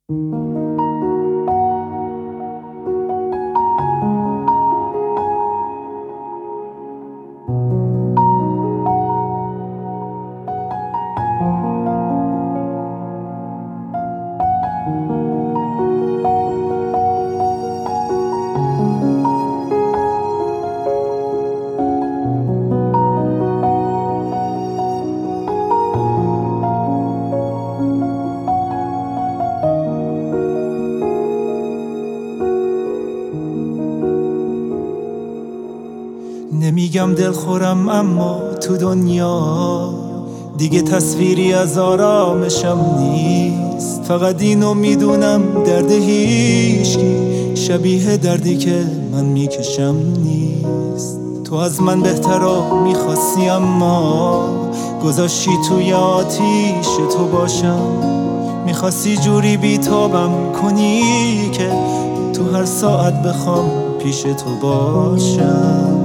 نمیگم دلخورم، اما تو دنیا دیگه تصویری از آرامشم نیست. فقط اینو میدونم درد هیچکی شبیه دردی که من میکشم نیست. تو از من بهترا میخواستی، اما گذاشتی توی آتیش تو باشم. میخواستی جوری بیتابم کنی که تو هر ساعت بخوام پیش تو باشم.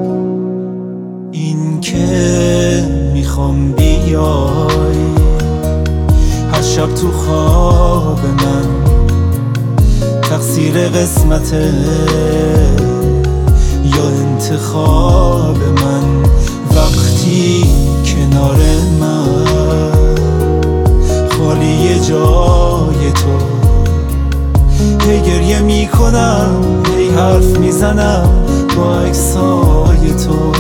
این که میخوام بیای هر شب تو خواب من، تقصیر قسمته یا انتخاب من؟ وقتی کنار من خالی جای تو، هی گریه میکنم، هی حرف میزنم با عکسای تو.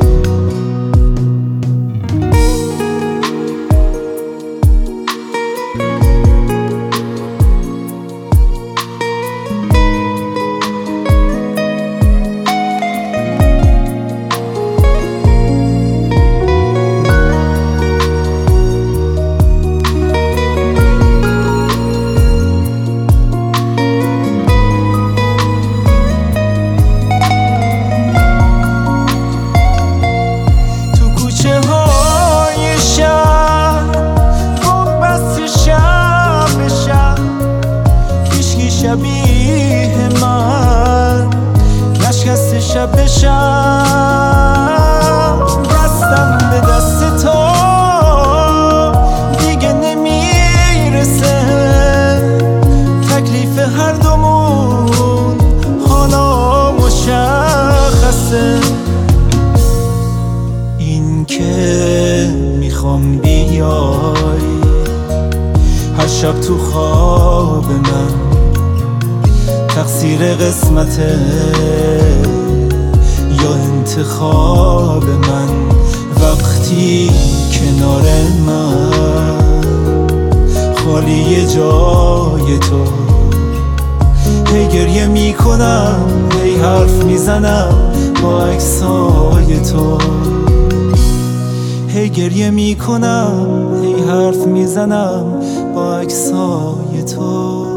شبیه من نشکست شب به شب، دستم به دست تو دیگه نمیرسه. تکلیف هر دومون حالا مشخصه. این که میخوام بیای هر شب تو خواب من، تقصیر قسمته یا انتخاب من؟ وقتی کنار من خالی جای تو، هی گریه میکنم، هی حرف میزنم با عکسای تو. هی گریه میکنم، هی حرف میزنم با عکسای تو.